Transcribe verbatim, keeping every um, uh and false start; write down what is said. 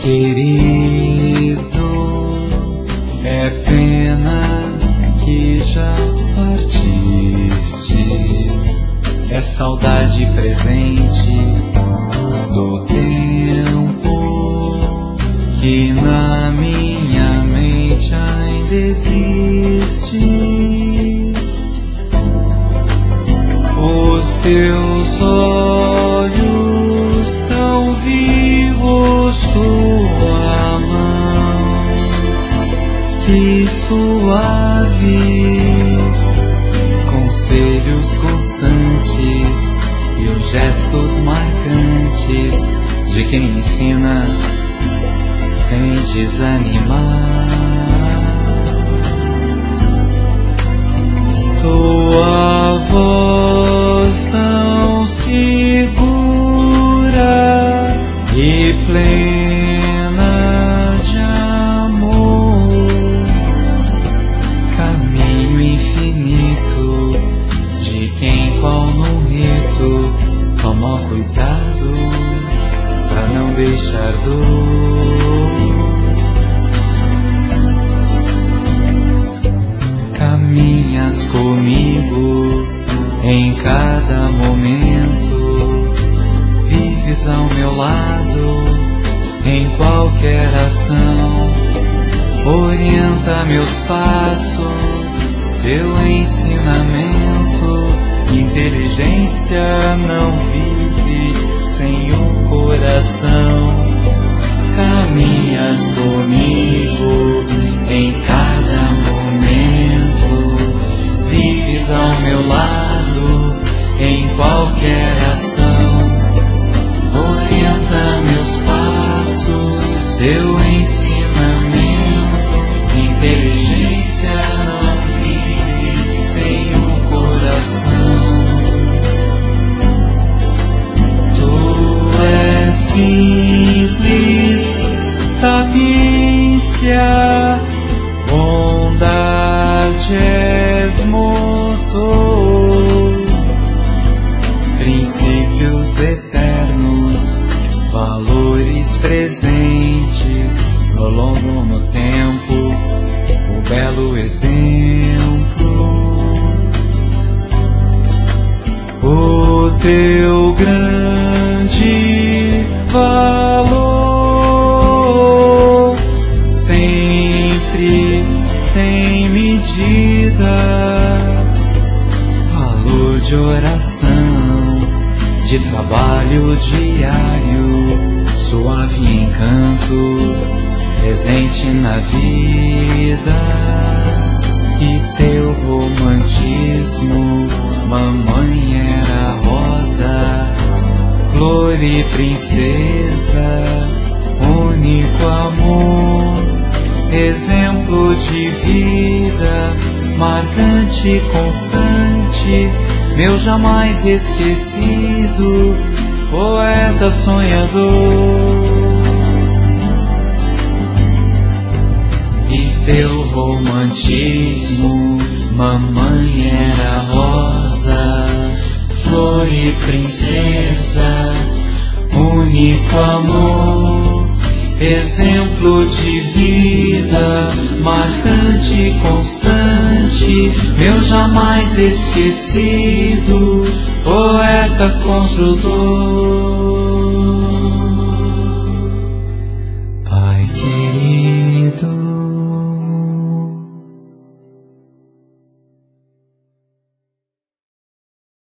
querido, é pena que já partiste, é saudade presente do tempo que na minha mente ainda existe. Os teus olhos tão vivos, tua mão que suave, conselhos constantes e os gestos marcantes de quem ensina sem desanimar. Tua voz tão segura e plena de amor, caminho infinito de quem qual num rito tomou cuidado pra não deixar dor. Caminhas comigo em cada momento, vives ao meu lado em qualquer ação, orienta meus passos, teu ensinamento, inteligência não vive sem o coração. Caminhas comigo em cada momento, vives ao meu lado em qualquer ação, orienta meus passos, teu ensinamento, inteligência não vive sem o coração. Tu és simples sapiência, bondade és motor, princípios eternos, valores presentes no longo no tempo, o belo exemplo. O teu grande valor, sempre sem medida, valor de oração, de trabalho diário, suave encanto, presente na vida. E teu romantismo, mamãe era rosa, flor e princesa, único amor, exemplo de vida, marcante e constante, meu jamais esquecido, poeta sonhador. E teu romantismo, mamãe era rosa, flor e princesa, único amor, exemplo de vida, marcante e constante, meu jamais esquecido, poeta construtor.